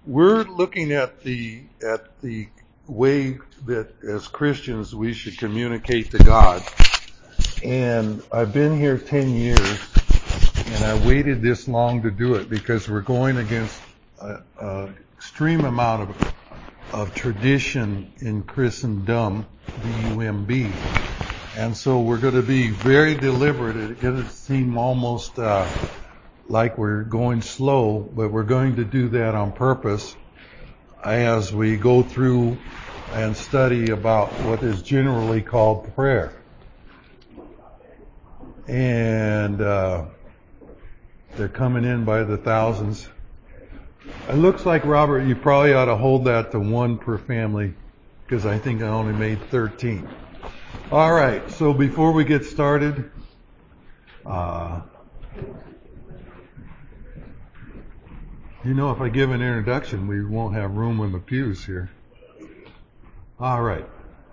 We're looking at the way that as Christians we should communicate to God. And I've been here 10 years, and I waited this long to do it because we're going against an extreme amount of tradition in Christendom, D-U-M-B. And so we're going to be very deliberate. It's going to seem almost like we're going slow, but we're going to do that on purpose as we go through and study about what is generally called prayer. And they're coming in by the thousands. It looks like, Robert, you probably ought to hold that to one per family, because I think I only made 13. All right, so before we get started, if I give an introduction, we won't have room in the pews here. All right.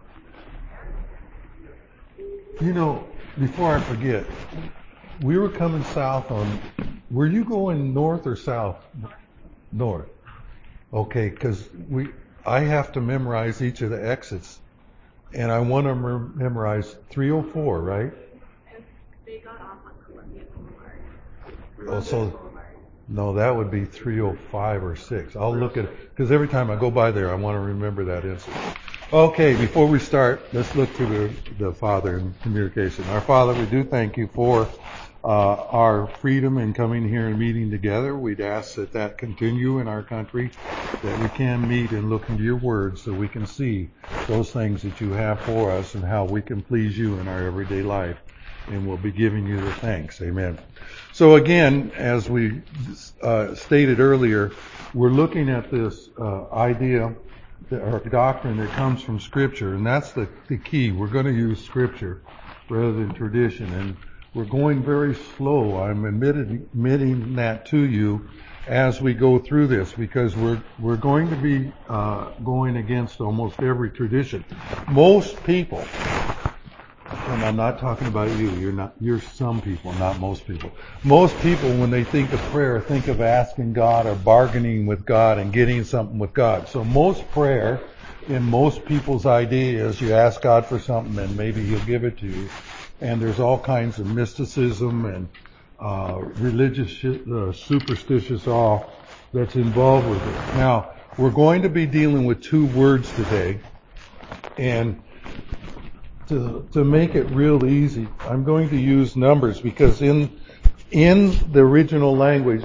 Before I forget, we were coming south were you going north or south? North. Okay, because I have to memorize each of the exits, and I want to memorize 304, right? They got off on Columbia Boulevard. Oh, so no, that would be 305 or 6. I'll look at it, because every time I go by there, I want to remember that incident. Okay, before we start, let's look to the Father in communication. Our Father, we do thank you for our freedom in coming here and meeting together. We'd ask that continue in our country, that we can meet and look into your word so we can see those things that you have for us and how we can please you in our everyday life. And we'll be giving you the thanks. Amen. So again, as we stated earlier, we're looking at this idea or doctrine that comes from Scripture, and that's the key. We're going to use Scripture rather than tradition, and we're going very slow. I'm admitting that to you as we go through this, because we're going to be going against almost every tradition. Most people, and I'm not talking about you. You're some people, not most people. Most people, when they think of prayer, think of asking God or bargaining with God and getting something with God. So most prayer in most people's idea is you ask God for something and maybe He'll give it to you. And there's all kinds of mysticism and religious, superstitious awe that's involved with it. Now, we're going to be dealing with two words today, and to make it real easy, I'm going to use numbers, because in the original language,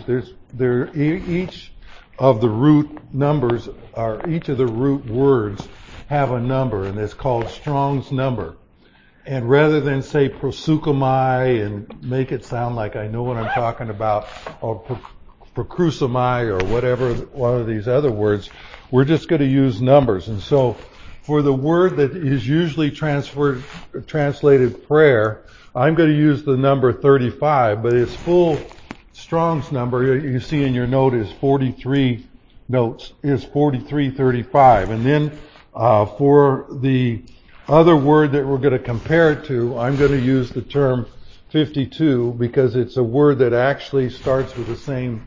each of the root numbers, or each of the root words have a number, and it's called Strong's number. And rather than say proseuchomai and make it sound like I know what I'm talking about, or procrucomai or whatever one of these other words, we're just going to use numbers. And so for the word that is usually translated prayer, I'm going to use the number 35, but its full Strong's number, you see in your note, is 4335. And then for the other word that we're going to compare it to, I'm going to use the term 52, because it's a word that actually starts with the same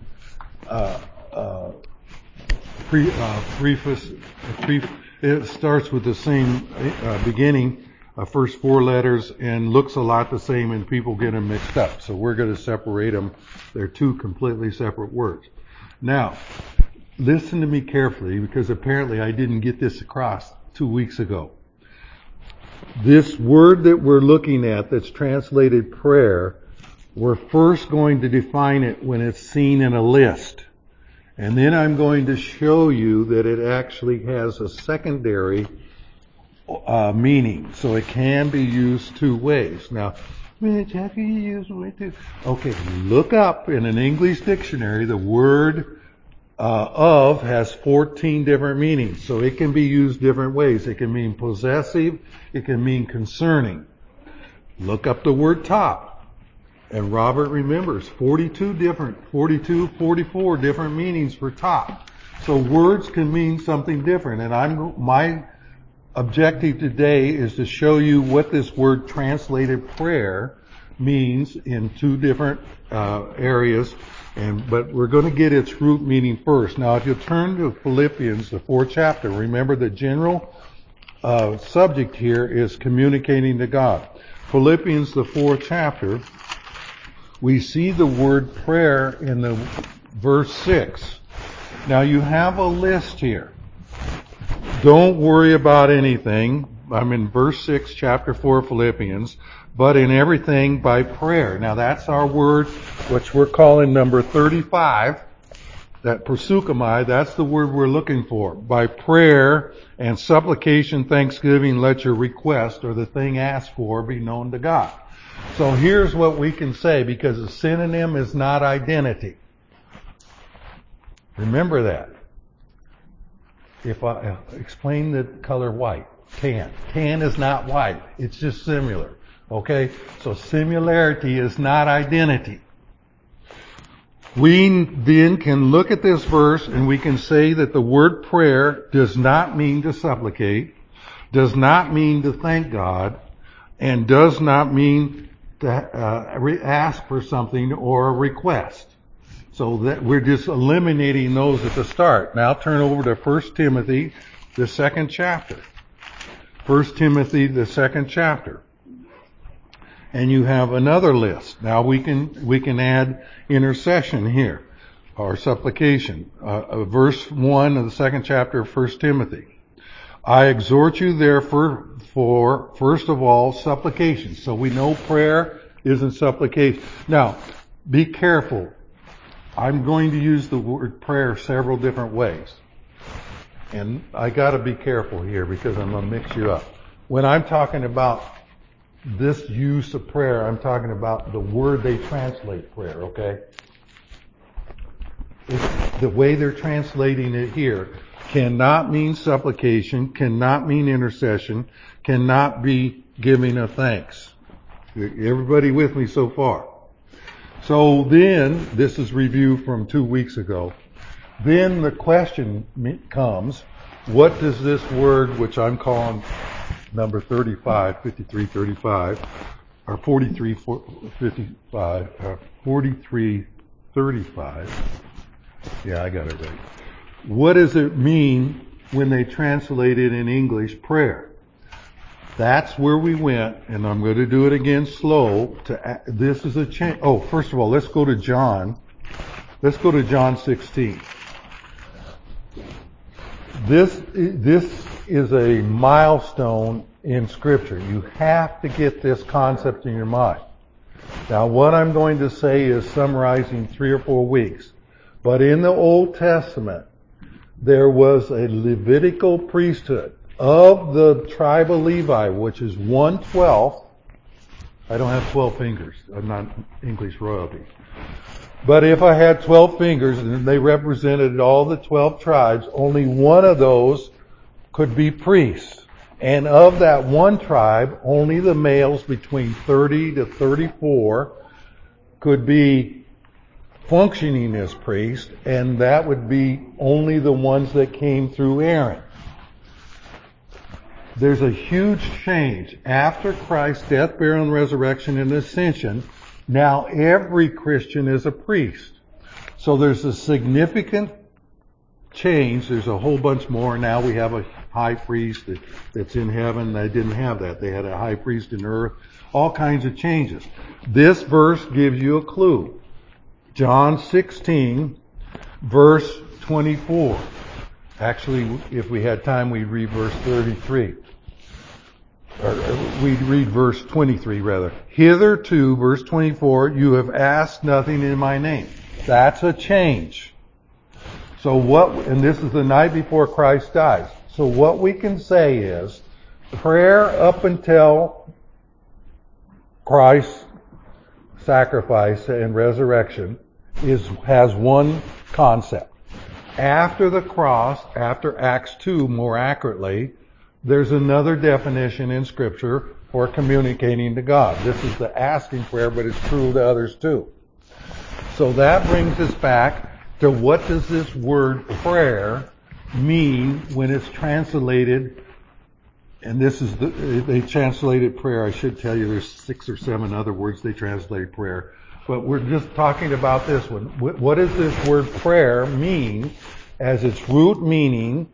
preface. It starts with the same beginning, first four letters, and looks a lot the same, and people get them mixed up. So we're going to separate them. They're two completely separate words. Now, listen to me carefully, because apparently I didn't get this across 2 weeks ago. This word that we're looking at that's translated prayer, we're first going to define it when it's seen in a list. And then I'm going to show you that it actually has a secondary meaning. So it can be used two ways. Now, Mitch, how can you use one too? Okay, look up in an English dictionary, the word of has 14 different meanings. So it can be used different ways. It can mean possessive. It can mean concerning. Look up the word top. And Robert remembers 44 different meanings for top. So words can mean something different. And my objective today is to show you what this word translated prayer means in two different areas. But we're going to get its root meaning first. Now, if you turn to Philippians, the 4th chapter, remember the general subject here is communicating to God. Philippians, the 4th chapter, we see the word prayer in the verse 6. Now, you have a list here. Don't worry about anything. I'm in verse 6, chapter 4 of Philippians. But in everything by prayer. Now that's our word, which we're calling number 35. That proseuchomai, that's the word we're looking for. By prayer and supplication, thanksgiving, let your request or the thing asked for be known to God. So here's what we can say, because a synonym is not identity. Remember that. If I explain the color white, tan. Tan is not white. It's just similar. Okay? So similarity is not identity. We then can look at this verse and we can say that the word prayer does not mean to supplicate, does not mean to thank God, and does not mean to ask for something or a request. So that we're just eliminating those at the start. Now turn over to 1 Timothy, the 2nd chapter. 1 Timothy, the 2nd chapter. And you have another list. Now we can add intercession here, or supplication. Verse 1 of the 2nd chapter of 1 Timothy. I exhort you therefore for, first of all, supplication. So we know prayer isn't supplication. Now, be careful. I'm going to use the word prayer several different ways. And I gotta be careful here because I'm gonna mix you up. When I'm talking about this use of prayer, I'm talking about the word they translate prayer, okay? The way they're translating it here cannot mean supplication, cannot mean intercession, cannot be giving of thanks. Everybody with me so far? So then, this is review from 2 weeks ago. Then the question comes, what does this word, which I'm calling number 35, 5335, or 4355, 4335. Yeah, I got it right. What does it mean when they translate it in English, prayer? That's where we went, and I'm going to do it again slow. This is a change. Oh, first of all, let's go to John. Let's go to John 16. This is a milestone in Scripture. You have to get this concept in your mind. Now, what I'm going to say is summarizing 3 or 4 weeks. But in the Old Testament, there was a Levitical priesthood of the tribe of Levi, which is 1/12. I don't have 12 fingers. I'm not English royalty. But if I had 12 fingers and they represented all the 12 tribes, only one of those could be priests. And of that one tribe, only the males between 30 to 34 could be functioning as priests, and that would be only the ones that came through Aaron. There's a huge change. After Christ's death, burial, and resurrection and ascension, now every Christian is a priest. So there's a significant change. There's a whole bunch more. Now we have a high priest that's in heaven. They didn't have that. They had a high priest in earth. All kinds of changes. This verse gives you a clue. John 16, verse 24. Actually, if we had time, we'd read verse 33. Or we'd read verse 23 rather. Hitherto, verse 24, you have asked nothing in my name. That's a change. So and this is the night before Christ dies. So what we can say is, prayer up until Christ's sacrifice and resurrection has one concept. After the cross, after Acts 2 more accurately, there's another definition in Scripture for communicating to God. This is the asking prayer, but it's true to others too. So that brings us back to what does this word prayer mean when it's translated, and this is they translated prayer. I should tell you there's 6 or 7 other words they translated prayer. but we're just talking about this one. What does this word prayer mean as its root meaning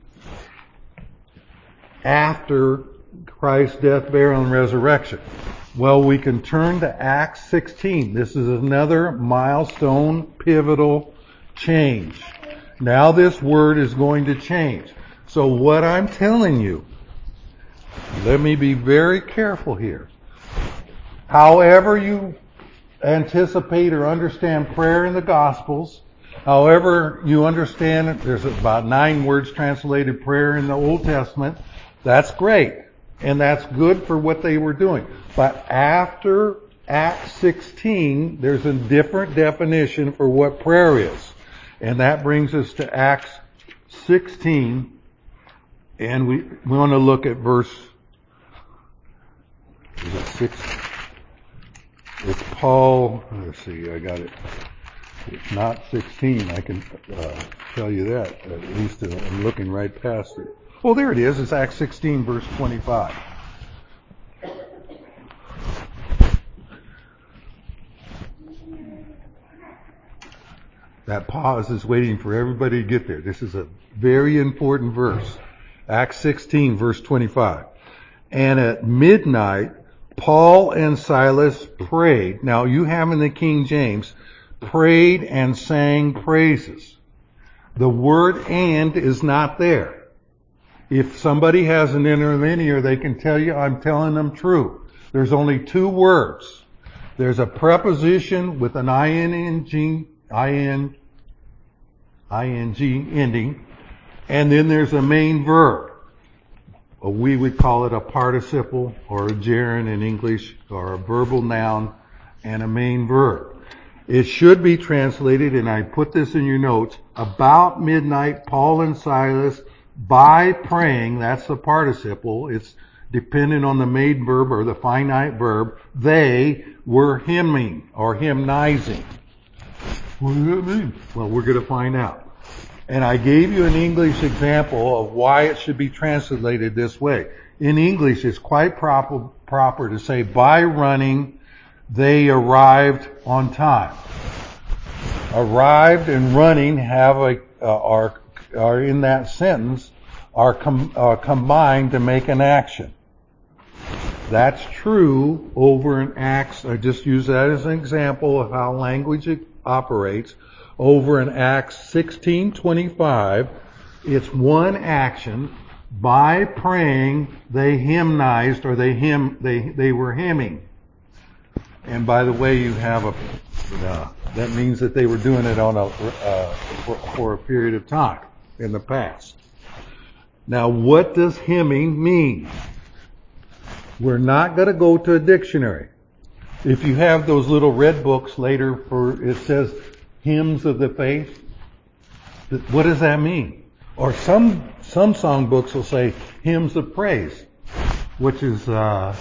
after Christ's death, burial, and resurrection? Well, we can turn to Acts 16. This is another milestone, pivotal change. Now this word is going to change. So what I'm telling you, let me be very careful here. However you anticipate or understand prayer in the Gospels, however you understand it, there's about 9 words translated prayer in the Old Testament. That's great. And that's good for what they were doing. But after Acts 16, there's a different definition for what prayer is. And that brings us to Acts 16. And we want to look at verse, is it 6? It's Paul, let's see, I got it. It's not 16, I can tell you that. At least I'm looking right past it. Oh, there it is. It's Acts 16, verse 25. That pause is waiting for everybody to get there. This is a very important verse. Acts 16, verse 25. And at midnight, Paul and Silas prayed. Now, you have in the King James, prayed and sang praises. The word and is not there. If somebody has an interlinear, they can tell you I'm telling them true. There's only 2 words. There's a preposition with an ing ending, and then there's a main verb. We would call it a participle or a gerund in English, or a verbal noun and a main verb. It should be translated, and I put this in your notes, about midnight, Paul and Silas, by praying, that's the participle, it's dependent on the main verb or the finite verb, they were hymning or hymnizing. What does that mean? Well, we're going to find out. And I gave you an English example of why it should be translated this way. In English, it's quite proper to say, by running, they arrived on time. Arrived and running have are in that sentence, are combined to make an action. That's true over in Acts. I just use that as an example of how language operates. Over in Acts 16:25, it's one action. By praying, they hymnized, or they were hymning. And by the way, you have that means that they were doing it on for a period of time in the past. Now, what does hymning mean? We're not going to go to a dictionary. If you have those little red books later, it says hymns of the faith. What does that mean? Or some song books will say hymns of praise, which is not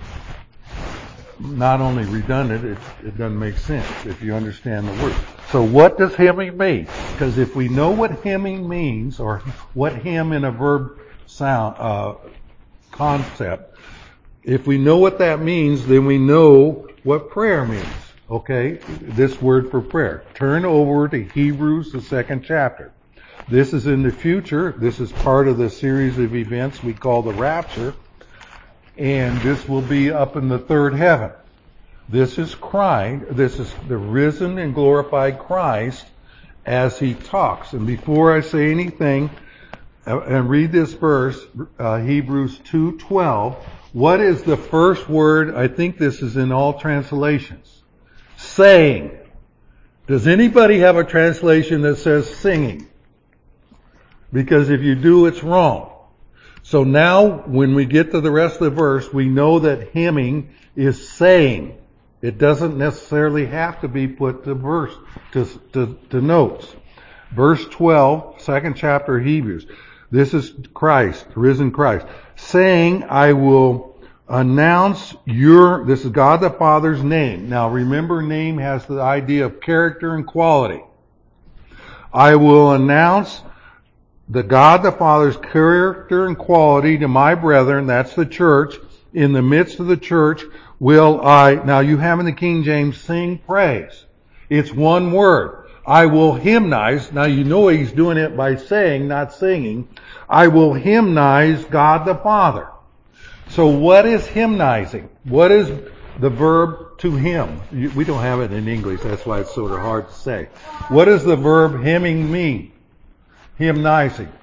only redundant, it doesn't make sense if you understand the word. So what does hymning mean? Because if we know what hymning means, or what hymn in a verb sound concept, if we know what that means, then we know what prayer means. Okay? This word for prayer. Turn over to Hebrews, the 2nd chapter. This is in the future. This is part of the series of events we call the rapture. And this will be up in the 3rd heaven. This is Christ. This is the risen and glorified Christ as he talks. And before I say anything, and read this verse, Hebrews 2:12, what is the first word? I think this is in all translations. Saying. Does anybody have a translation that says singing? Because if you do, it's wrong. So now, when we get to the rest of the verse, we know that hymning is saying. It doesn't necessarily have to be put to verse, to notes. Verse 12, 2nd chapter of Hebrews. This is Christ, risen Christ, saying, I will announce this is God the Father's name. Now remember, name has the idea of character and quality. I will announce the God the Father's character and quality to my brethren, that's the church, in the midst of the church, will I, now you have in the King James, sing praise. It's one word. I will hymnize. Now you know he's doing it by saying, not singing. I will hymnize God the Father. So what is hymnizing? What is the verb to hymn? We don't have it in English, that's why it's sort of hard to say. What does the verb hymning mean? Hymnizing.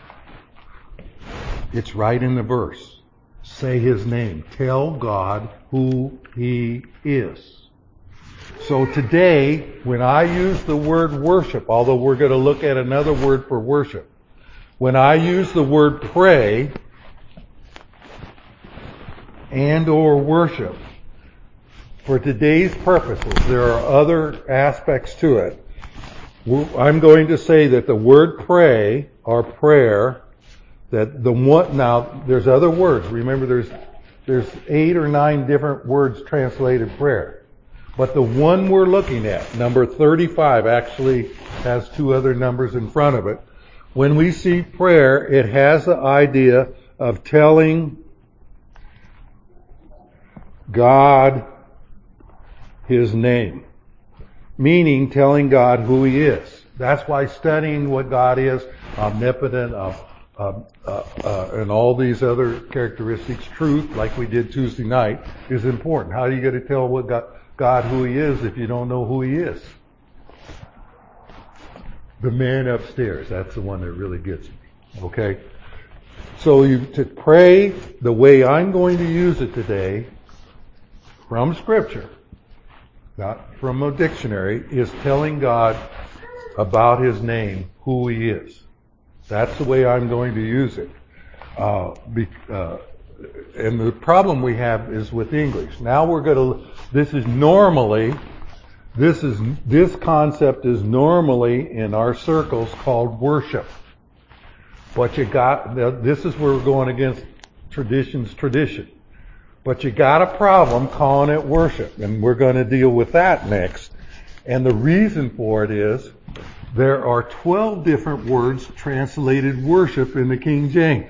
It's right in the verse. Say his name. Tell God who he is. So today, when I use the word worship, although we're going to look at another word for worship, when I use the word pray and or worship, for today's purposes, there are other aspects to it. I'm going to say that the word pray or prayer, that the one, now there's other words. Remember there's 8 or 9 different words translated prayer. But the one we're looking at, number 35, actually has 2 other numbers in front of it. When we see prayer, it has the idea of telling God his name. Meaning telling God who he is. That's why studying what God is, omnipotent, and all these other characteristics, truth, like we did Tuesday night, is important. How are you going to tell what God who he is if you don't know who he is? The man upstairs, that's the one that really gets me. Okay? So to pray the way I'm going to use it today, from Scripture, not from a dictionary, is telling God about his name, who he is. That's the way I'm going to use it. And the problem we have is with English. Now this concept is normally in our circles called worship. But this is where we're going against tradition. But you got a problem calling it worship, and we're going to deal with that next. And the reason for it is there are 12 different words translated worship in the King James.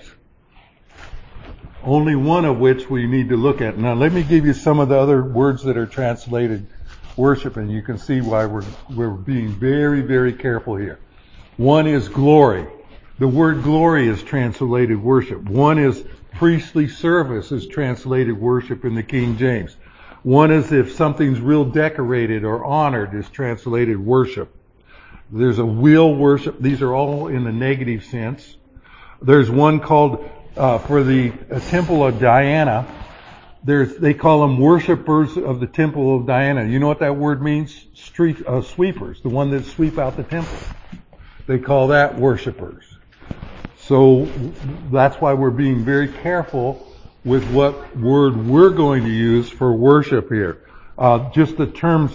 Only one of which we need to look at. Now let me give you some of the other words that are translated worship, and you can see why we're being very, very careful here. One is glory. The word glory is translated worship. One is priestly service is translated worship in the King James. One is if something's real decorated or honored is translated worship. There's a will worship. These are all in the negative sense. There's one called, for the Temple of Diana, they call them worshipers of the Temple of Diana. You know what that word means? Sweepers, the one that sweep out the temple. They call that worshipers. So that's why we're being very careful with what word we're going to use for worship here. Just the term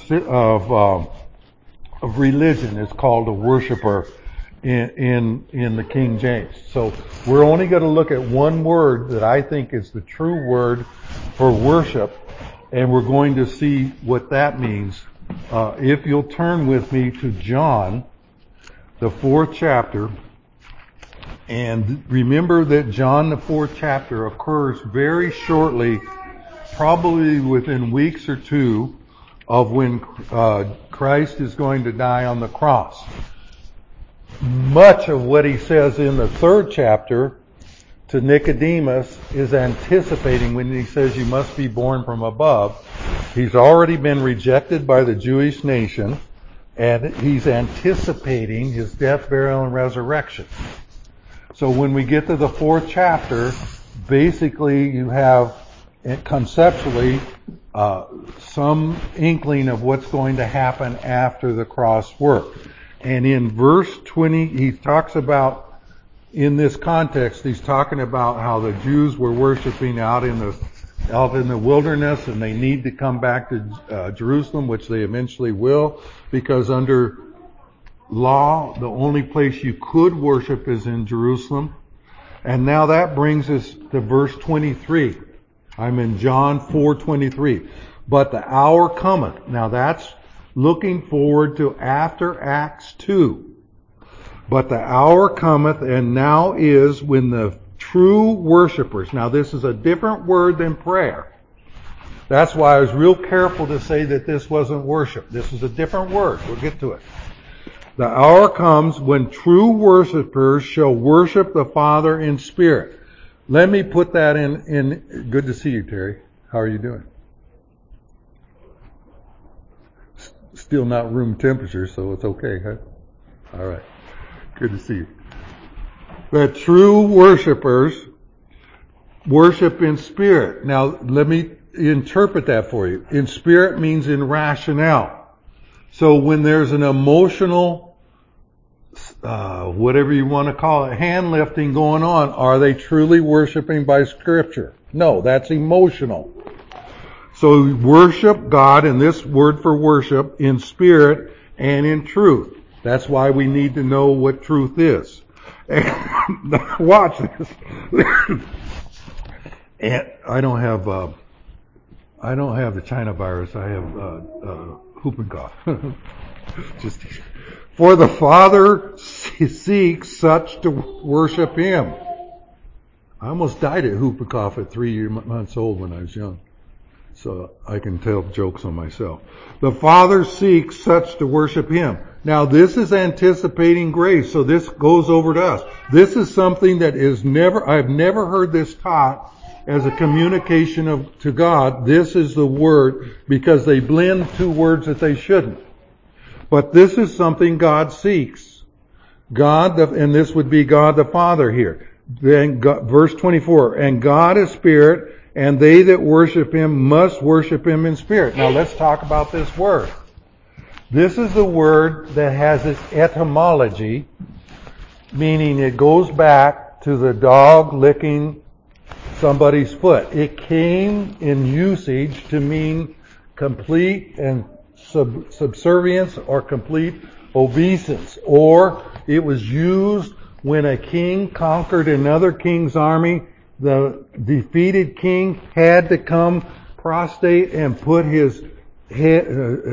of religion is called a worshiper in the King James. So we're only going to look at one word that I think is the true word for worship, and we're going to see what that means. If you'll turn with me to John, the 4th chapter. And remember that John, the 4th chapter, occurs very shortly, probably within weeks or 2, of when Christ is going to die on the cross. Much of what he says in the 3rd chapter to Nicodemus is anticipating when he says you must be born from above. He's already been rejected by the Jewish nation, and he's anticipating his death, burial, and resurrection. So when we get to the 4th chapter, basically you have conceptually some inkling of what's going to happen after the cross work. And in verse 20, he talks about, in this context, he's talking about how the Jews were worshiping out in the wilderness, and they need to come back to Jerusalem, which they eventually will, because under law, the only place you could worship is in Jerusalem. And now that brings us to verse 23. I'm in John 4:23. But the hour cometh. Now that's looking forward to after Acts 2. But the hour cometh, and now is, when the true worshipers, now this is a different word than prayer. That's why I was real careful to say that this wasn't worship. This is a different word. We'll get to it. The hour comes when true worshipers shall worship the Father in spirit. Let me put that in. Good to see you, Terry. How are you doing? Still not room temperature, so it's okay, huh? All right. Good to see you. That true worshipers worship in spirit. Now, let me interpret that for you. In spirit means in rationale. So when there's an emotional, whatever you want to call it, hand lifting going on, are they truly worshiping by Scripture? No, that's emotional. So worship God, and this word for worship, in spirit and in truth. That's why we need to know what truth is. And watch this. And I don't have the China virus. I have whooping cough. Just for the Father seeks such to worship Him. I almost died of whooping cough at 3 months old when I was young. So I can tell jokes on myself. The Father seeks such to worship Him. Now this is anticipating grace, so this goes over to us. This is something that I've never heard this taught as a communication to God. This is the word, because they blend two words that they shouldn't. But this is something God seeks. And this would be God the Father here. Then verse 24, and God is spirit, and they that worship Him must worship Him in spirit. Now let's talk about this word. This is the word that has its etymology, meaning it goes back to the dog licking somebody's foot. It came in usage to mean complete and subservience or complete obeisance. Or it was used when a king conquered another king's army. The defeated king had to come prostrate and put his head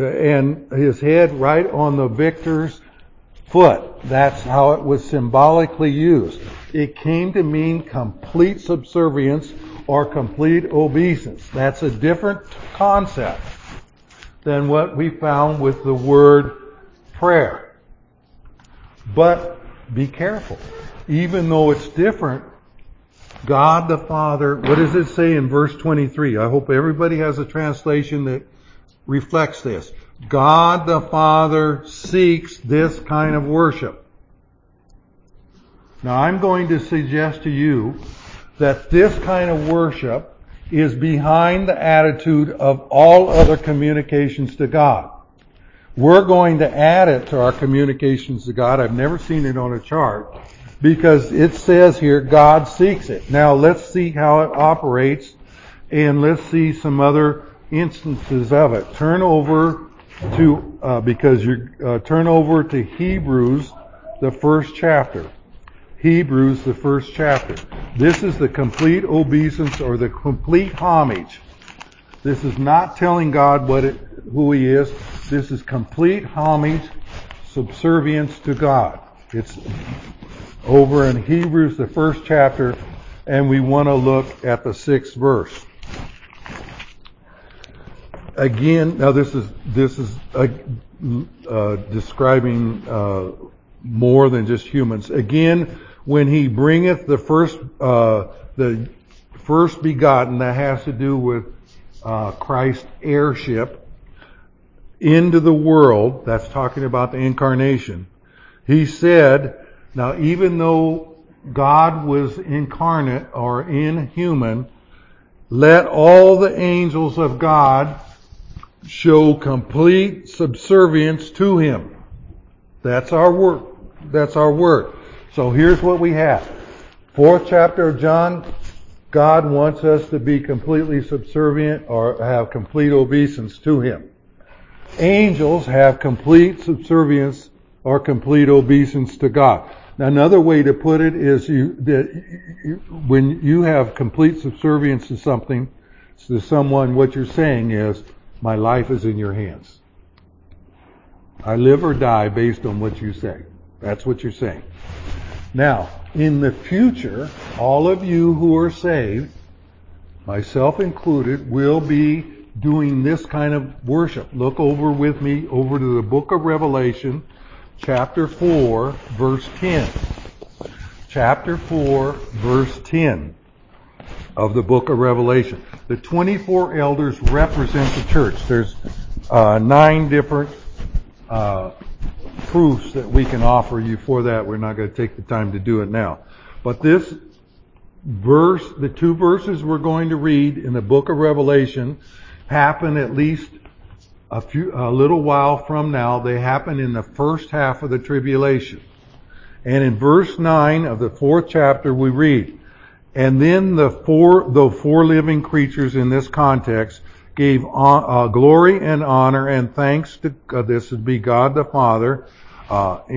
right on the victor's foot. That's how it was symbolically used. It came to mean complete subservience or complete obeisance. That's a different concept than what we found with the word prayer. But be careful. Even though it's different, God the Father, what does it say in verse 23? I hope everybody has a translation that reflects this. God the Father seeks this kind of worship. Now I'm going to suggest to you that this kind of worship is behind the attitude of all other communications to God. We're going to add it to our communications to God. I've never seen it on a chart, because it says here, God seeks it. Now let's see how it operates, and let's see some other instances of it. Turn over to Hebrews, the first chapter. Hebrews, the first chapter. This is the complete obeisance or the complete homage. This is not telling God who He is. This is complete homage, subservience to God. It's over in Hebrews, the first chapter, and we want to look at the 6th verse. Again, now this is describing more than just humans. Again, when He bringeth the first begotten, that has to do with Christ's heirship, into the world, that's talking about the incarnation. He said, now even though God was incarnate or inhuman, let all the angels of God show complete subservience to Him. That's our word. That's our word. So here's what we have. 4th chapter of John, God wants us to be completely subservient or have complete obeisance to Him. Angels have complete subservience or complete obeisance to God. Now another way to put it is when you have complete subservience to something, to someone, what you're saying is, my life is in your hands. I live or die based on what you say. That's what you're saying. Now, in the future, all of you who are saved, myself included, will be doing this kind of worship. Look over with me over to the book of Revelation, chapter 4, verse 10. Chapter 4, verse 10 of the book of Revelation. The 24 elders represent the church. There's 9 different proofs that we can offer you for that. We're not going to take the time to do it now. But this verse, the 2 verses we're going to read in the book of Revelation, happen at least a little while from now. They happen in the first half of the tribulation. And in verse 9 of the 4th chapter we read, and then the four living creatures in this context gave glory and honor and thanks to this would be God the Father, God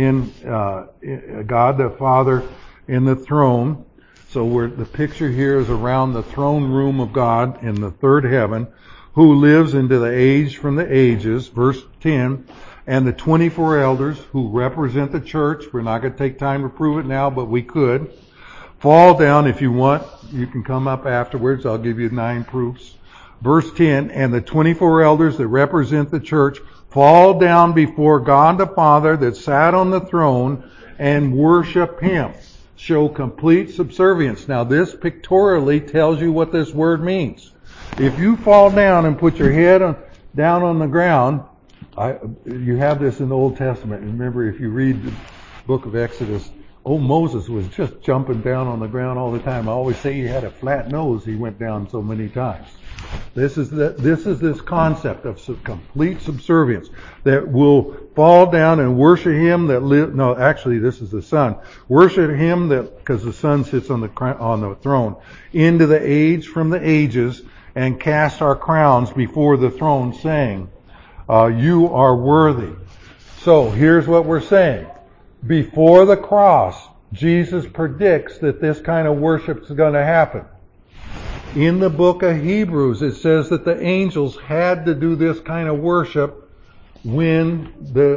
the Father in the throne. So the picture here is around the throne room of God in the third heaven, who lives into the age from the ages, verse 10, and the 24 elders who represent the church. We're not going to take time to prove it now, but we could. Fall down if you want. You can come up afterwards. I'll give you 9 proofs. Verse 10, and the 24 elders that represent the church fall down before God the Father that sat on the throne and worship Him. Show complete subservience. Now this pictorially tells you what this word means. If you fall down and put your head down on the ground, you have this in the Old Testament. Remember, if you read the book of Exodus, Moses was just jumping down on the ground all the time. I always say he had a flat nose. He went down so many times. This is this concept of complete subservience that will fall down and worship Him that live. No, actually, this is the Son. Worship Him that, because the Son sits on the throne, into the age from the ages, and cast our crowns before the throne, saying, "You are worthy." So here's what we're saying. Before the cross, Jesus predicts that this kind of worship is going to happen. In the book of Hebrews, it says that the angels had to do this kind of worship when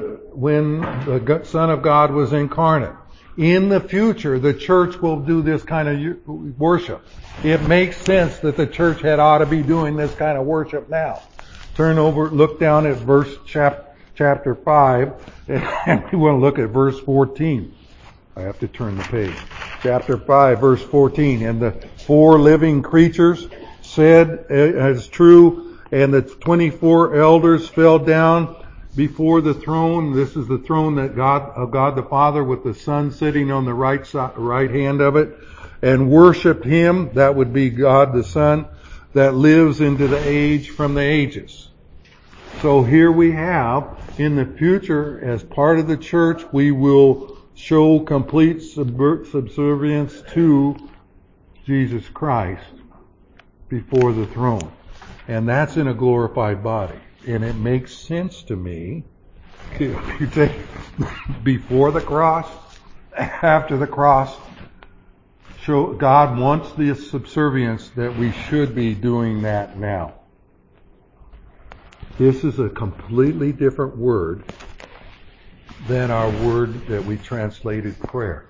the Son of God was incarnate. In the future, the church will do this kind of worship. It makes sense that the church ought to be doing this kind of worship now. Turn over, look down at chapter 5, and we want to look at verse 14. I have to turn the page. Chapter 5, verse 14. And the 4 living creatures said, as true, and the 24 elders fell down before the throne. This is the throne of God the Father, with the Son sitting on the right hand of it, and worshiped Him, that would be God the Son, that lives into the age from the ages. So here we have, in the future, as part of the church, we will show complete subservience to Jesus Christ before the throne. And that's in a glorified body. And it makes sense to me, you take before the cross, after the cross, show God wants this subservience that we should be doing that now. This is a completely different word than our word that we translated prayer.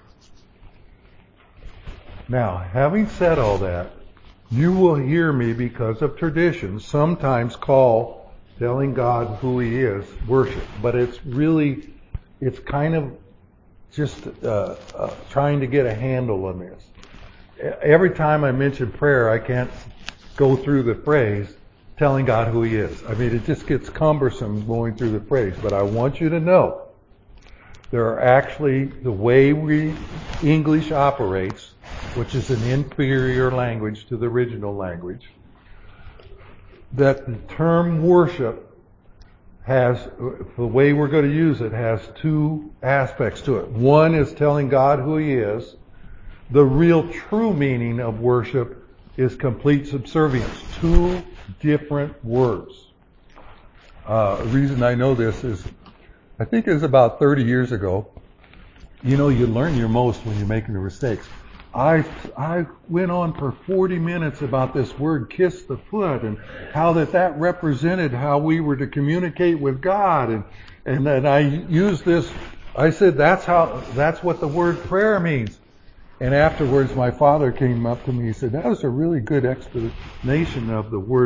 Now, having said all that, you will hear me, because of tradition, sometimes call telling God who He is worship. But it's kind of just trying to get a handle on this. Every time I mention prayer, I can't go through the phrase telling God who He is. I mean, it just gets cumbersome going through the phrase. But I want you to know, there are actually, the way English operates, which is an inferior language to the original language, that the term worship has, the way we're going to use it, has 2 aspects to it. One is telling God who He is. The real true meaning of worship is complete subservience. 2 different words. The reason I know this is, I think it was about 30 years ago. You know, you learn your most when you're making the mistakes. I went on for 40 minutes about this word kiss the foot, and how that represented how we were to communicate with God. And then I used this, I said that's what the word prayer means. And afterwards my father came up to me and said, that was a really good explanation of the word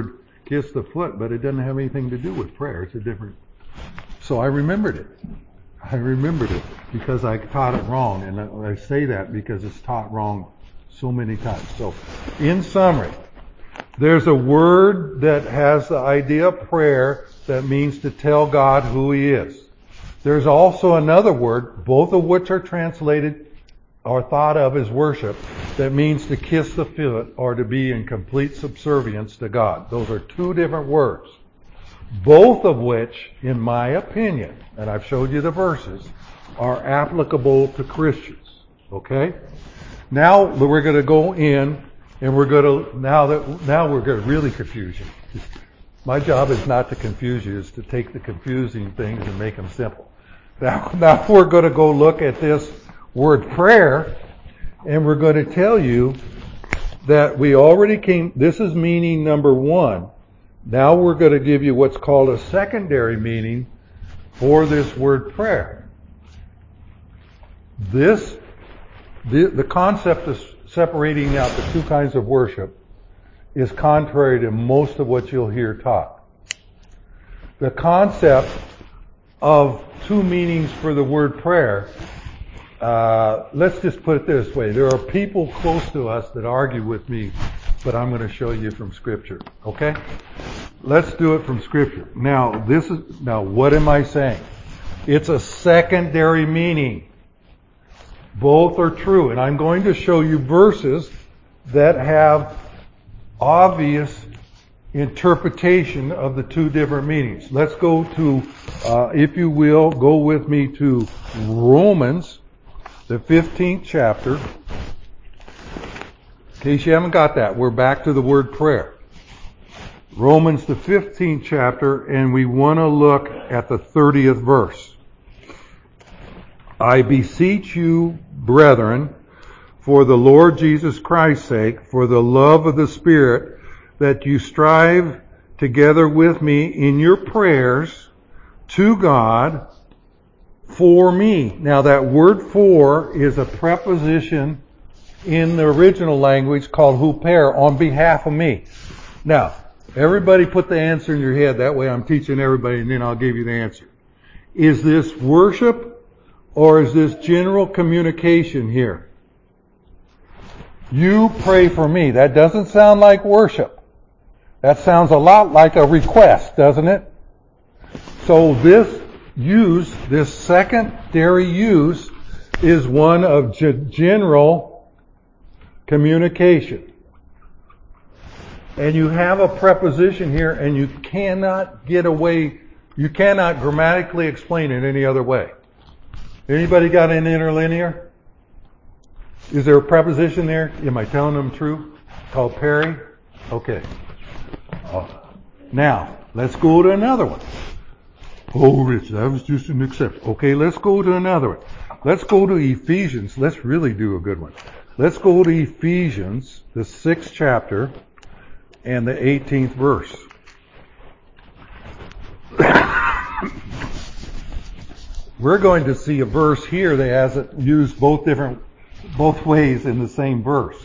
kiss the foot, but it doesn't have anything to do with prayer. It's a different. So I remembered it. Because I taught it wrong, and I say that because it's taught wrong so many times. So, in summary, there's a word that has the idea of prayer that means to tell God who He is. There's also another word, both of which are translated or thought of as worship, that means to kiss the foot or to be in complete subservience to God. Those are two different words. Both of which, in my opinion, and I've showed you the verses, are applicable to Christians. Okay? Now we're going to go in, and we're going to now we're going to really confuse you. My job is not to confuse you; is to take the confusing things and make them simple. Now we're going to go look at this word prayer, and we're going to tell you that we already came. This is meaning number one. Now we're going to give you what's called a secondary meaning for this word prayer. The concept of separating out the two kinds of worship is contrary to most of what you'll hear taught. The concept of two meanings for the word prayer, let's just put it this way. There are people close to us that argue with me, but I'm going to show you from Scripture. Okay? Let's do it from Scripture. Now, what am I saying? It's a secondary meaning. Both are true, and I'm going to show you verses that have obvious interpretation of the two different meanings. Let's go to, if you will, go with me to Romans, the 15th chapter. In case you haven't got that, we're back to the word prayer. Romans, the 15th chapter, and we want to look at the 30th verse. I beseech you, brethren, for the Lord Jesus Christ's sake, for the love of the Spirit, that you strive together with me in your prayers to God for me. Now that word for is a preposition in the original language called huper, on behalf of me. Now, everybody put the answer in your head. That way I'm teaching everybody and then I'll give you the answer. Is this worship or is this general communication here? You pray for me. That doesn't sound like worship. That sounds a lot like a request, doesn't it? So this secondary use, is one of general communication. And you have a preposition here, and you cannot grammatically explain it any other way. Anybody got an interlinear? Is there a preposition there? Am I telling them true? Called peri? Okay. Now, let's go to another one. Oh, Rich, that was just an exception. Okay, let's go to another one. Let's go to Ephesians. Let's really do a good one. Let's go to Ephesians, the 6th chapter, and the 18th verse. We're going to see a verse here that has it used both ways in the same verse.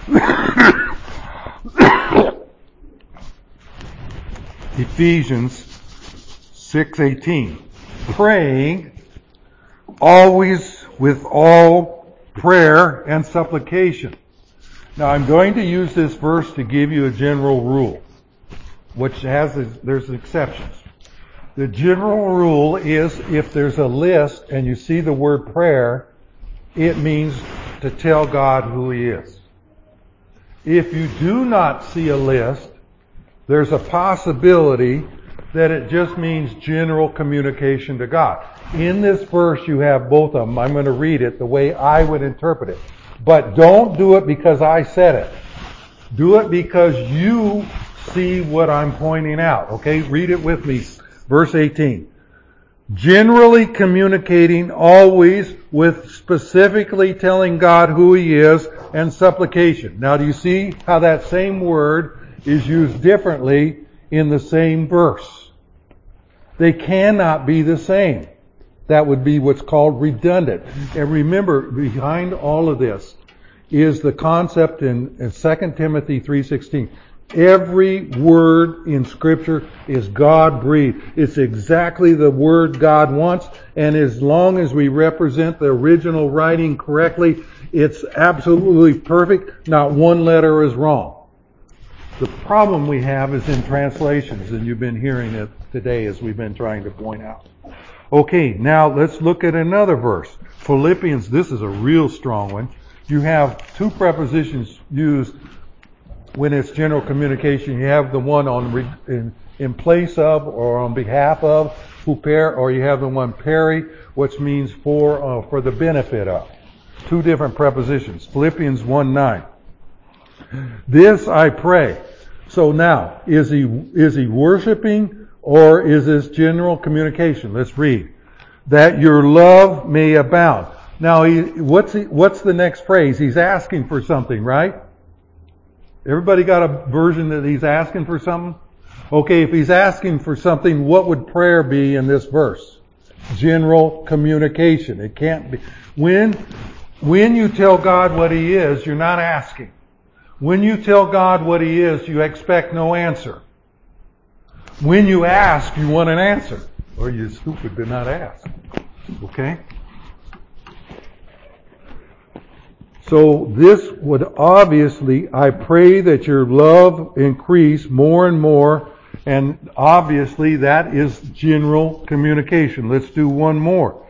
Ephesians 6:18. Praying always with all prayer and supplication. Now I'm going to use this verse to give you a general rule, there's exceptions. The general rule is if there's a list and you see the word prayer, it means to tell God who He is. If you do not see a list, there's a possibility that it just means general communication to God. In this verse you have both of them. I'm going to read it the way I would interpret it. But don't do it because I said it. Do it because you see what I'm pointing out. Okay, read it with me. Verse 18. Generally communicating always with specifically telling God who He is and supplication. Now do you see how that same word is used differently in the same verse? They cannot be the same. That would be what's called redundant. And remember, behind all of this is the concept in 2 Timothy 3:16. Every word in Scripture is God-breathed. It's exactly the word God wants, and as long as we represent the original writing correctly, it's absolutely perfect. Not one letter is wrong. The problem we have is in translations, and you've been hearing it today as we've been trying to point out. Okay, now let's look at another verse. Philippians, this is a real strong one. You have two prepositions used when it's general communication. You have the one in place of or on behalf of, huper, or you have the one peri, which means for the benefit of. Two different prepositions. Philippians 1:9. This I pray. So now, is he worshiping or is this general communication? Let's read. That your love may abound. Now, what's the next phrase? He's asking for something, right? Everybody got a version that he's asking for something? Okay, if he's asking for something, what would prayer be in this verse? General communication. It can't be. When you tell God what He is, you're not asking. When you tell God what He is, you expect no answer. When you ask, you want an answer. Or you're stupid to not ask. Okay? So this would obviously, I pray that your love increase more and more, and obviously that is general communication. Let's do one more.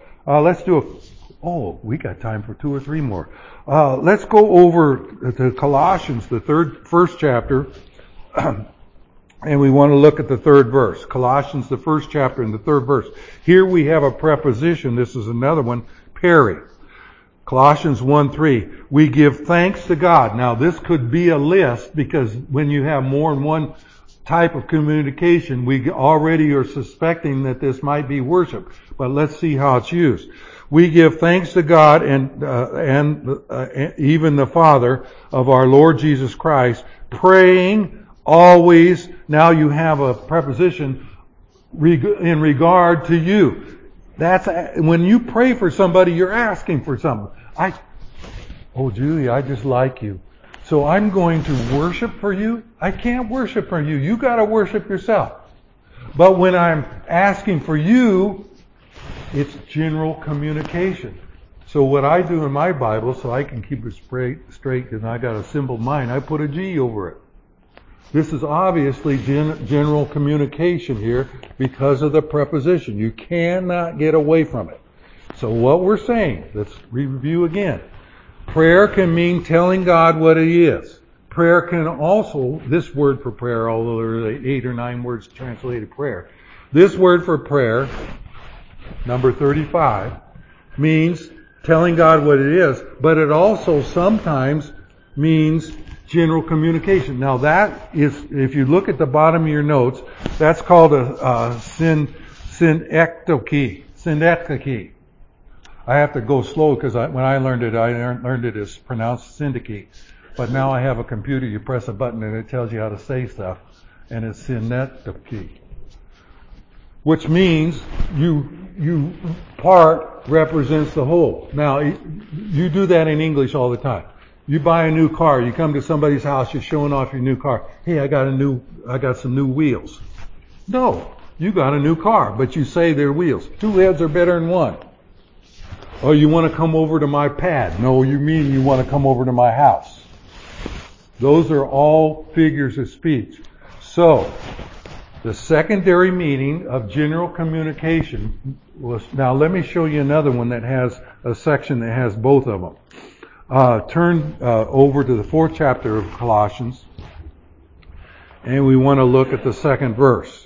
We got time for 2 or 3 more. Let's go over to Colossians, the first chapter, and we want to look at the 3rd verse. Colossians, the 1st chapter and the 3rd verse. Here we have a preposition. This is another one, peri. Colossians 1:3. We give thanks to God. Now this could be a list because when you have more than one type of communication, we already are suspecting that this might be worship. But let's see how it's used. We give thanks to God and even the Father of our Lord Jesus Christ, praying always. Now you have a preposition in regard to you. That's when you pray for somebody, you're asking for something. Julie, I just like you. So I'm going to worship for you? I can't worship for you. You got to worship yourself. But when I'm asking for you, it's general communication. So what I do in my Bible, so I can keep it straight, and I got a simple mind, I put a G over it. This is obviously general communication here because of the preposition. You cannot get away from it. So what we're saying, let's review again. Prayer can mean telling God what He is. Prayer can also, this word for prayer, although there are 8 or 9 words translated prayer, this word for prayer, number 35, means telling God what it is, but it also sometimes means general communication. Now that is, if you look at the bottom of your notes, that's called a synecdoche. I have to go slow because when I learned it as pronounced syndicate. But now I have a computer, you press a button and it tells you how to say stuff, and it's synecdoche. Which means you part represents the whole. Now, you do that in English all the time. You buy a new car, you come to somebody's house, you're showing off your new car. Hey, I got some new wheels. No, you got a new car, but you say they're wheels. 2 heads are better than 1. Oh, you want to come over to my pad? No, you mean you want to come over to my house. Those are all figures of speech. So, the secondary meaning of general communication was, now let me show you another one that has a section that has both of them. Turn over to the 4th chapter of Colossians, and we want to look at the 2nd verse.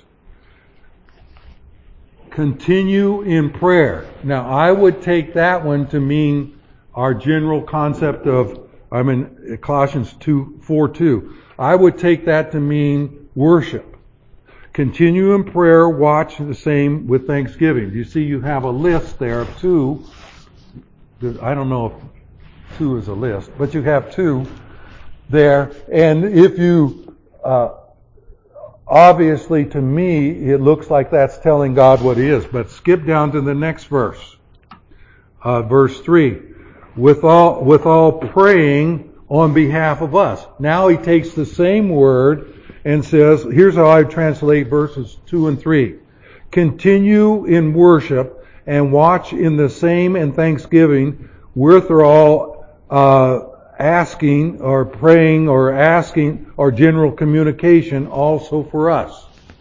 Continue in prayer. Now, I would take that one to mean our general concept of, Colossians 4:2. I would take that to mean worship. Continue in prayer, watch the same with thanksgiving. You see, you have a list there of 2. I don't know if 2 is a list, but you have 2 there. And if you, obviously to me, it looks like that's telling God what He is. But skip down to the next verse. Verse 3. With all praying on behalf of us. Now he takes the same word and says, here's how I translate verses 2 and 3. Continue in worship and watch in the same and thanksgiving withal asking or praying or asking or general communication also for us.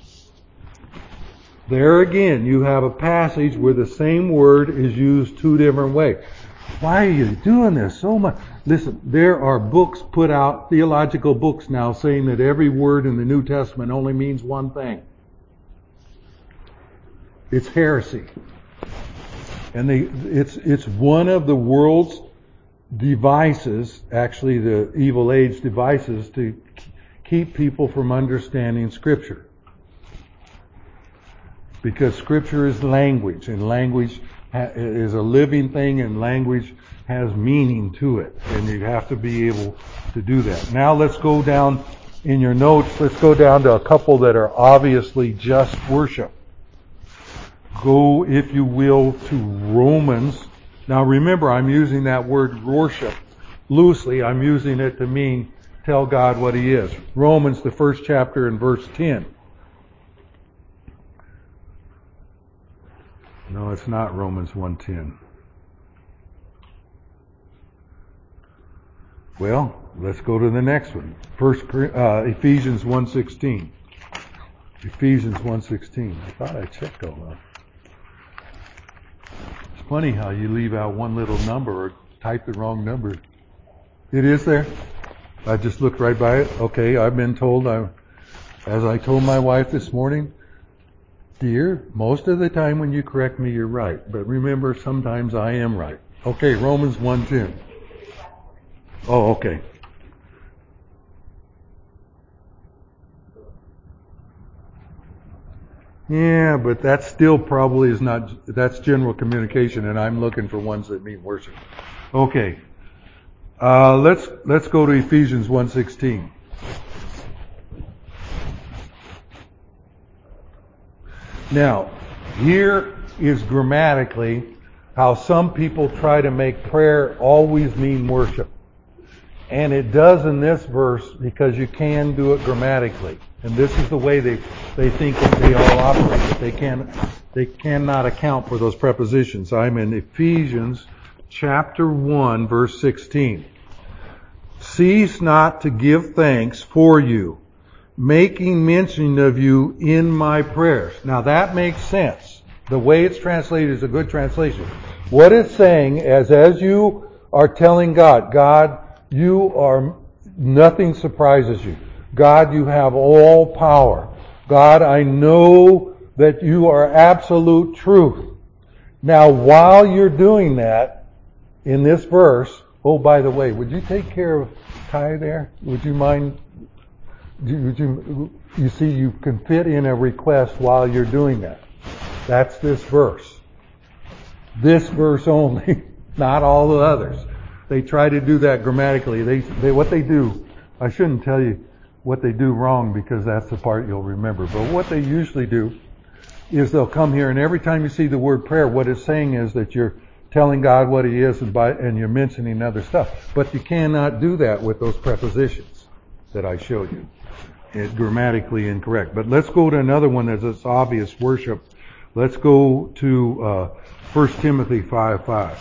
There again, you have a passage where the same word is used two different ways. Why are you doing this so much? Listen, there are books put out, theological books now, saying that every word in the New Testament only means one thing. It's heresy. And it's one of the world's devices, actually the evil age devices, to keep people from understanding Scripture. Because Scripture is language, and language is a living thing, and language has meaning to it. And you have to be able to do that. Now let's go down in your notes, let's go down to a couple that are obviously just worship. Go, if you will, to Romans. Now remember, I'm using that word worship loosely. I'm using it to mean tell God what He is. Romans, the first chapter, and verse 10. No, it's not Romans 1:10. Well, let's go to the next one. Ephesians 1:16. Ephesians 1:16. I thought I checked all that. It's funny how you leave out one little number or type the wrong number. It is there? I just looked right by it. Okay, I've been told, as I told my wife this morning, dear, most of the time when you correct me, you're right. But remember, sometimes I am right. Okay, Romans 1:10. Oh, okay. Yeah, but that still probably is not, that's general communication, and I'm looking for ones that mean worship. Okay. Let's go to Ephesians 1:16. Now, here is grammatically how some people try to make prayer always mean worship. And it does in this verse because you can do it grammatically. And this is the way they think that they all operate. But they cannot account for those prepositions. I'm in Ephesians chapter 1, verse 16. Cease not to give thanks for you, making mention of you in my prayers. Now that makes sense. The way it's translated is a good translation. What it's saying is, as you are telling God, God, you are, nothing surprises you. God, you have all power. God, I know that you are absolute truth. Now, while you're doing that, in this verse, oh, by the way, would you take care of Ty there? Would you mind? You see, you can fit in a request while you're doing that. That's this verse. This verse only, not all the others. They try to do that grammatically. What they do, I shouldn't tell you what they do wrong because that's the part you'll remember. But what they usually do is they'll come here, and every time you see the word prayer, what it's saying is that you're telling God what He is and you're mentioning other stuff. But you cannot do that with those prepositions that I showed you. It's grammatically incorrect. But let's go to another one that's obvious worship. Let's go to 1 Timothy 5:5.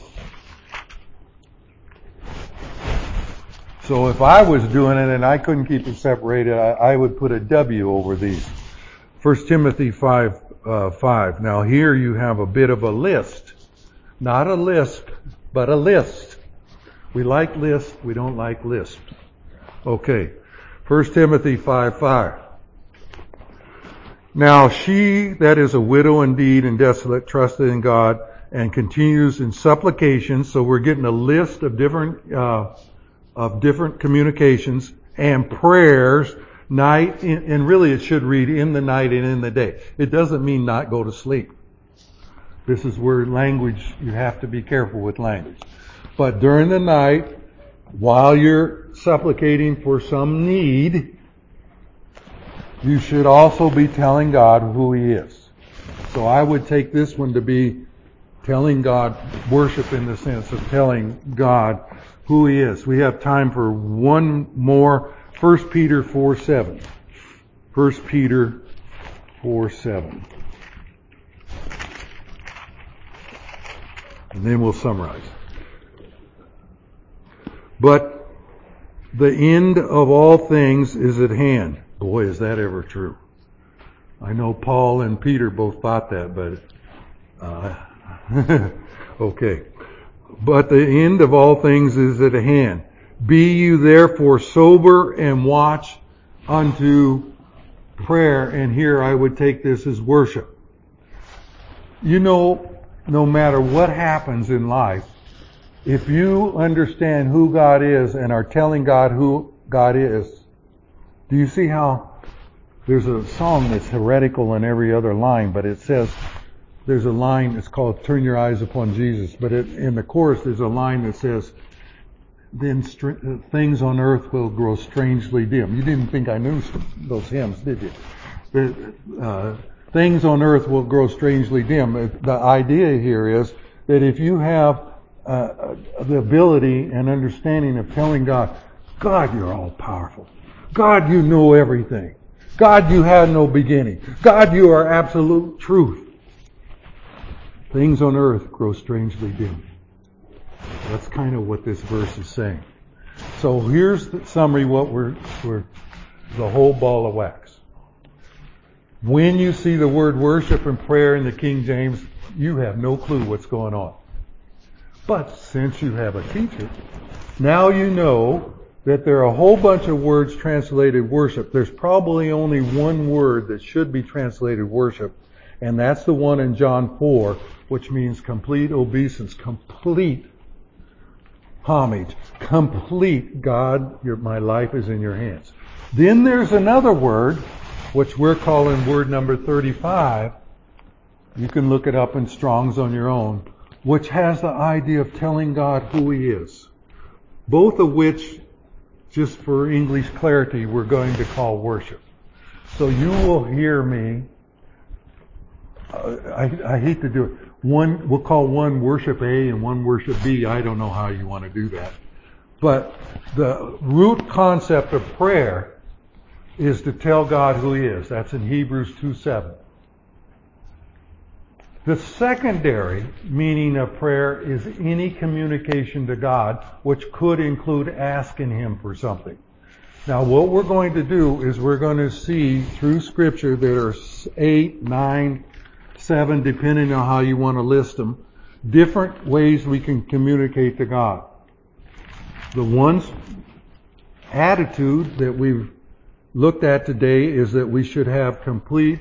So if I was doing it and I couldn't keep it separated, I would put a W over these. 1 Timothy 5:5. Now here you have a bit of a list. Not a lisp, but a list. We like lists, we don't like lisps. Okay. 1 Timothy 5:5. Now she that is a widow indeed and desolate trusted in God and continues in supplications. So we're getting a list of different communications and prayers night, and really it should read in the night and in the day. It doesn't mean not go to sleep. This is where language, you have to be careful with language. But during the night, while you're supplicating for some need, you should also be telling God who He is. So I would take this one to be telling God, worship in the sense of telling God who He is. We have time for one more. 1 Peter 4:7. 1 Peter 4:7. And then we'll summarize. But the end of all things is at hand. Boy, is that ever true. I know Paul and Peter both thought that, but okay. But the end of all things is at hand. Be you therefore sober and watch unto prayer. And here I would take this as worship. You know, no matter what happens in life, if you understand who God is and are telling God who God is, do you see how there's a song that's heretical in every other line, but it says, there's a line that's called Turn Your Eyes Upon Jesus, but in the chorus there's a line that says, then things on earth will grow strangely dim. You didn't think I knew those hymns, did you? Things on earth will grow strangely dim. The idea here is that if you have the ability and understanding of telling God, God, you're all powerful. God, you know everything. God, you had no beginning. God, you are absolute truth. Things on earth grow strangely dim. That's kind of what this verse is saying. So here's the summary, what we're the whole ball of wax. When you see the word worship and prayer in the King James, you have no clue what's going on. But since you have a teacher, now you know that there are a whole bunch of words translated worship. There's probably only one word that should be translated worship, and that's the one in John 4, which means complete obeisance, complete homage, complete God, my life is in your hands. Then there's another word, which we're calling word number 35. You can look it up in Strong's on your own, which has the idea of telling God who He is. Both of which, just for English clarity, we're going to call worship. So you will hear me, I hate to do it. We'll call one worship A and one worship B. I don't know how you want to do that. But the root concept of prayer is to tell God who He is. That's in Hebrews 2:7. The secondary meaning of prayer is any communication to God, which could include asking Him for something. Now what we're going to do is we're going to see through Scripture, there are 8, 9, 7, depending on how you want to list them, different ways we can communicate to God. The one attitude that we've looked at today is that we should have complete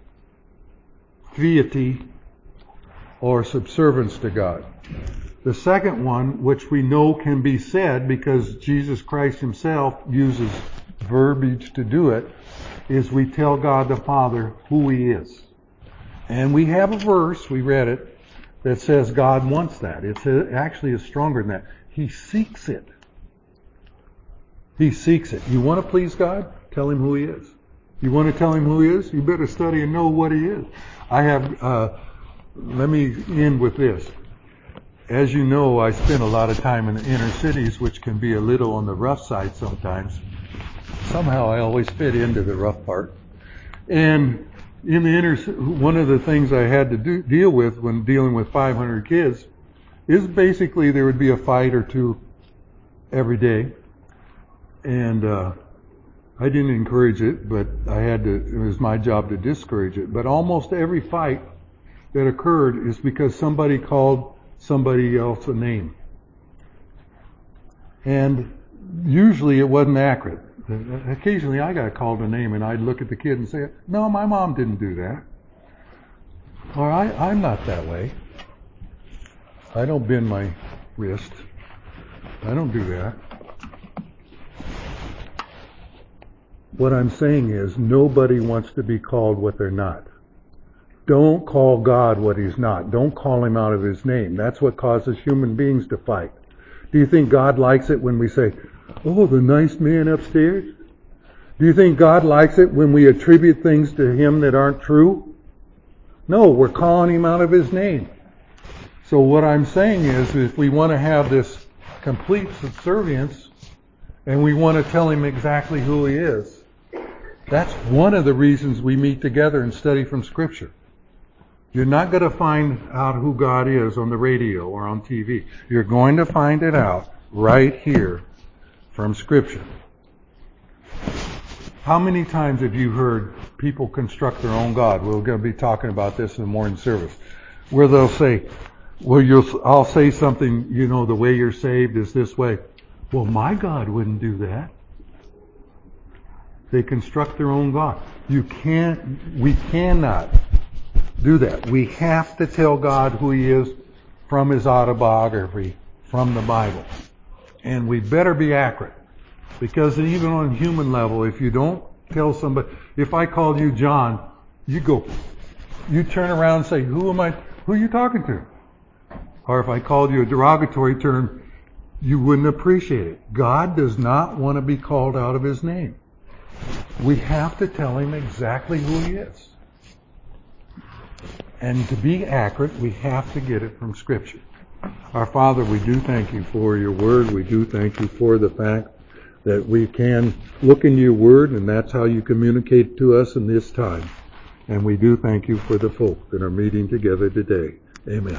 fiat or subservience to God. The second one, which we know can be said because Jesus Christ Himself uses verbiage to do it, is we tell God the Father who He is. And we have a verse, we read it, that says God wants that. It's actually is stronger than that. He seeks it. He seeks it. You want to please God? Tell Him who He is. You want to tell Him who He is? You better study and know what He is. Let me end with this. As you know, I spend a lot of time in the inner cities, which can be a little on the rough side sometimes. Somehow I always fit into the rough part. And in the one of the things I had to deal with when dealing with 500 kids is basically there would be a fight or two every day. And I didn't encourage it, but it was my job to discourage it. But almost every fight that occurred is because somebody called somebody else a name. And usually it wasn't accurate. Occasionally I got called a name and I'd look at the kid and say, no, my mom didn't do that. Or I'm not that way. I don't bend my wrist. I don't do that. What I'm saying is nobody wants to be called what they're not. Don't call God what He's not. Don't call Him out of His name. That's what causes human beings to fight. Do you think God likes it when we say, oh, the nice man upstairs? Do you think God likes it when we attribute things to Him that aren't true? No, we're calling Him out of His name. So what I'm saying is, if we want to have this complete subservience, and we want to tell Him exactly who He is, That's one of the reasons we meet together and study from Scripture. You're not going to find out who God is on the radio or on TV. You're going to find it out right here from Scripture. How many times have you heard people construct their own God? We're going to be talking about this in the morning service. Where they'll say, I'll say something, the way you're saved is this way. Well, my God wouldn't do that. They construct their own God. We cannot do that. We have to tell God who He is from His autobiography, from the Bible. And we better be accurate. Because even on a human level, if you don't tell somebody, if I called you John, you turn around and say, who are you talking to? Or if I called you a derogatory term, you wouldn't appreciate it. God does not want to be called out of His name. We have to tell Him exactly who He is. And to be accurate, we have to get it from Scripture. Our Father, we do thank You for Your Word. We do thank You for the fact that we can look in Your Word, and that's how You communicate to us in this time. And we do thank You for the folk that are meeting together today. Amen.